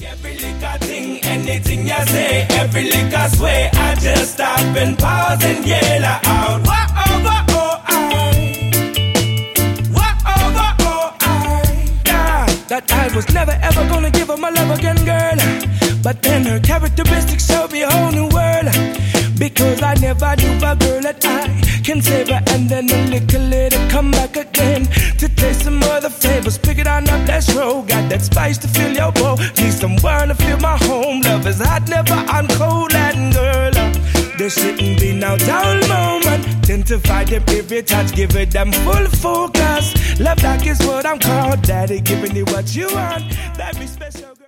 Every little thing, anything you say, every little sway, I just stop and pause and yell out. That I was never ever gonna give her my love again, girl. But then her characteristics showed me a whole new world. Because I never knew a girl that I can save her and then a little later come back again to taste some other flavors. Pick it on up, let's roll. Got that spice to fill your bowl. Need someone to fill my home. Love is hot, never on cold, and girl, there shouldn't be no dull moment. Identify them every touch, give it them full focus. Love like is what I'm called. Daddy giving you what you want. That be special.